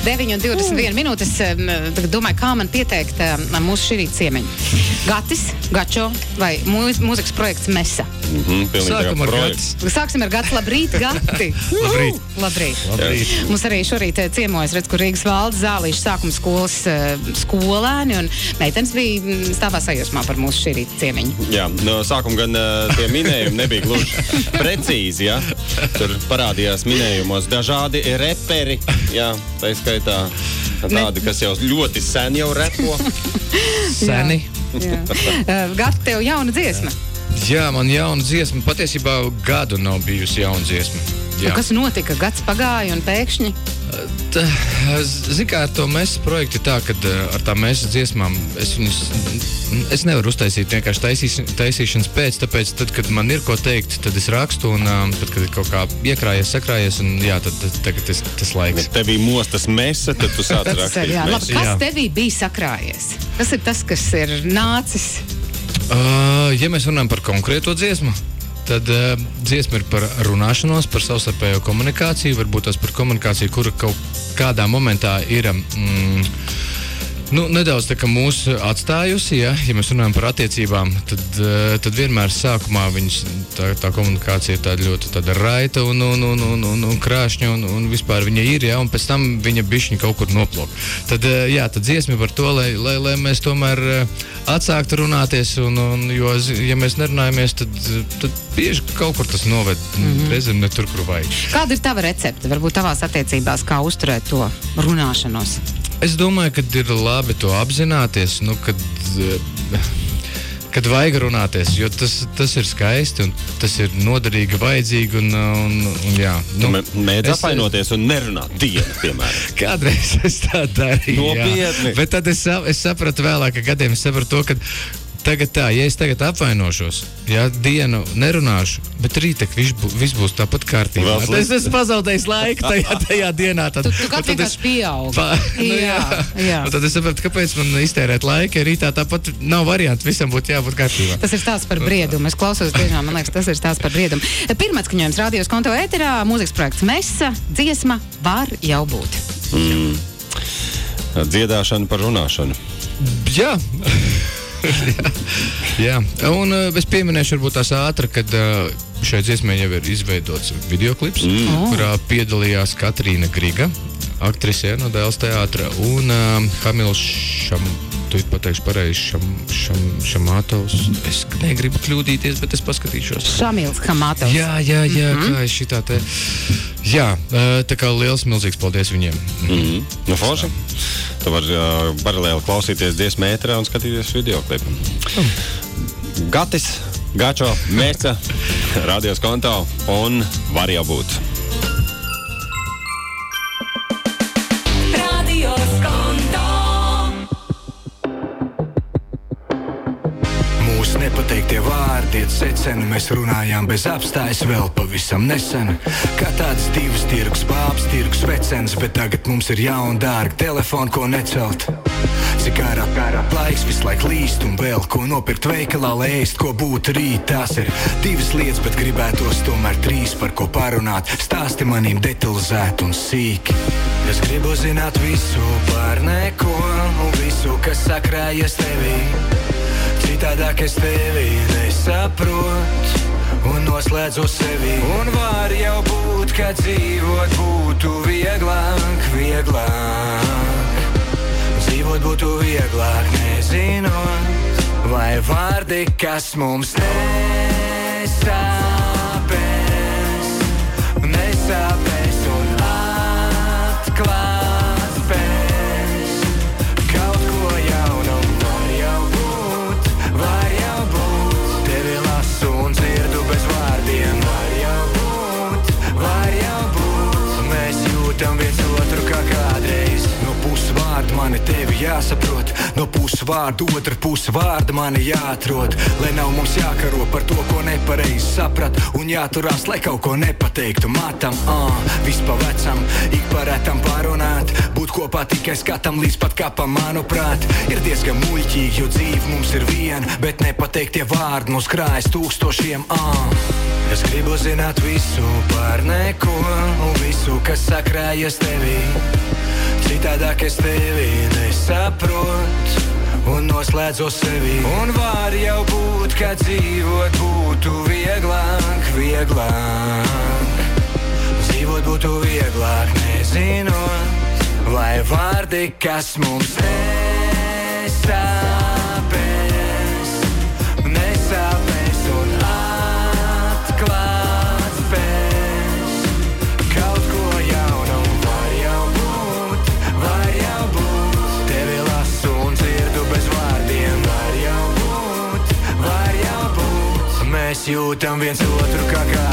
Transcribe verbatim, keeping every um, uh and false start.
deviņi un divdesmit viena minūtes. Tagad domāju, kā man pieteikt mūsu šī rīta ciemiņu. Gatis, Gačo vai mūs, mūzikas projekts Mesa? Mm-hmm, Sākam ar Gatis. Sāksim ar Gatis. Labrīt, Gati! Labrīt. Labrīt. Labrīt. Mums arī šorīt ciemojas, redz, kur Rīgas valdes Zālīšu sākuma skolas skolēni un meitenes bija stāvā sajūsmā par mūsu šī rīta ciemiņu. Jā, no sākuma gan tie minējumi nebija gluži precīzi, jā. Tur parādījās minējumos dažādi reperi, jā, tā skaitā tādi, kas jau ļoti sen jau repo. Seni. Jā, jā. Gati, tev jauna dziesma? Jā, man jauna dziesma. Patiesībā gadu nav bijusi jauna dziesma. Jā. Kas notika? Gads pagāja un pēkšņi? Zini, kā ar to Mesa projektu ir tā, ka ar tā Mesa dziesmām es viņus, es nevaru uztaisīt vienkārši taisīs, taisīšanas pēc, tāpēc tad, kad man ir ko teikt, tad es rakstu un tad, kad ir kaut kā iekrājies, sakrājies un jā, tad tagad tas, tas laiks. Tev bija mostas Mesa, tad tu sāc rakstīt jā, Mesu. labi, kas jā. tevī bija sakrājies? Kas ir tas, kas ir nācis? Uh, ja mēs runājam par konkrēto dziesmu, tad uh, dziesma ir par runāšanos, par savstarpējo komunikāciju, varbūt tas par komunikāciju, kura kaut kādā momentā ir mm, nu, nedaudz tā kā mūs atstājusi, ja, ja mēs runājam par attiecībām, tad, uh, tad vienmēr sākumā viņas, tā, tā komunikācija ir tāda ļoti tāda raita un, un, un, un, un, un krāšņa un, un vispār viņa ir, ja, un pēc tam viņa bišķiņ kaut kur noplok. Tad, uh, jā, tad dziesma par to, lai, lai, lai mēs tomēr uh, atsāktu runāties, un, un, jo, ja mēs nerunājamies, tad, tad bieži kaut kur tas noved, mm-hmm. reizēm ne tur, kur vajag. Kāda ir tava recepte, varbūt tavās attiecībās, kā uzturēt to runāšanos? Es domāju, ka ir labi to apzināties, nu, kad, kad vajag runāties, jo tas, tas ir skaisti un tas ir noderīgi, vajadzīgi un, un, un jā. Nu, mēdz apvainoties un nerunāt dienu, piemēram. Kādreiz es tā darīju, Nopietni. Jā. Bet tad es, es sapratu vēlāk, ka gadiem es sapratu to, ka tagad tā, ja es tagad apvainošos, ja dienu nerunāšu, bet rītek viss, bū, viss būs tāpat kārtībā. Tad es esmu pazaudējis laiku tajā, tajā dienā. Tad, tu tu kā vienkārši pieaug. Pa, nu, jā, jā. Un tad es sapratu, kāpēc man iztērēt laiku, ja rītā tāpat nav variantu, visam būtu jābūt kārtībā. Tas ir stāsts par briedumu. Es klausos tiešām, man liekas, tas ir stāsts par briedumu. Pirmais skaņojums rādījos konto ēterā, mūzikas projekts Mesa, dziesma Var jau būt. Mm. Dziedāšana par runāšanu. Jā. jā, jā, un uh, es pieminēšu varbūt tās ātri, kad uh, šai dziesmai jau ir izveidots videoklips, Mm. Oh. kurā piedalījās Katrīna Griga, aktrise no Dēls teātra, un uh, Hamils Šam, tu pateikšu pareizi, Šam, Šam, Šamatovs. Es negribu kļūdīties, bet es paskatīšos. Šamils Hamatovs. Jā, jā, jā, Mhm. kā es šitā te... Jā, uh, tā kā liels, milzīgs paldies viņiem. Mm-hmm. Nu, forši. Tu vari uh, paralēli klausīties dziesmu ēterā un skatīties videoklipu. Mm. Gatis, Gačo, Mesa, rādījos konto un Var jau būt. Rādījos konto. Mūsu nepateiktie vārdi iet seceni, mēs runājām bez apstājas vēl pavisam nesen. Kā tāds divs tirgus, bābs tirgus vecens, bet tagad mums ir jauna dārga telefona, ko necelt. Cik ārā pērā laiks visu laiku līst un vēl ko nopirkt veikalā, lai ēst, ko būtu rīt. Tās ir divas lietas, bet gribētos tomēr trīs, par ko parunāt. Stāsti manim detalizēt un sīki. Es gribu zināt visu par neko un visu, kas sakrājies tevī. Citādāk es tevi nesaprotu un noslēdzu sevi. Un var jau būt, ka dzīvot būtu vieglāk, vieglāk. Dzīvot būtu vieglāk, nezinot, vai vārdi, kas mums nesāpēs, nesāpēs un atklāt spēs. Kaut ko jaunu var jau būt, var jau būt. Tevi lasu un dzirdu bez vārdiem. Var jau būt, var jau būt. Mēs jūtam viens otru kā kādreiz. No puses vārdu mani tevi jāsaprot, no puses vārdu otra puse vārda mani jāatrod. Lai nav mums jākaro par to, ko nepareizi saprat, un jāturās, lai kaut ko nepateiktu matam. Ah, viss pa vecam, ik parētam pārunāt, būt kopā tikai skatam līdz pat kapam, manuprāt. Ir diezgan muļķīgi, jo dzīve mums ir viena, bet nepateiktie vārdi mums krājas tūkstošiem. Ah, es gribu zināt visu par neko un visu, kas sakrājas tevī. citādāk es tevi nesaprotu un noslēdzu sevi. Un var jau būt, ka dzīvot būtu vieglāk, vieglāk. Dzīvot būtu vieglāk, nezinot, vai vārdi, kas mums nesāpēs, nesāpēs un atklāt spēs. Kaut ko jaunu var jau būt, var jau būt. Tevi lasu un dzirdu bez vārdiem. Var jau būt, var jau būt. Mēs jūtam viens otru kā kā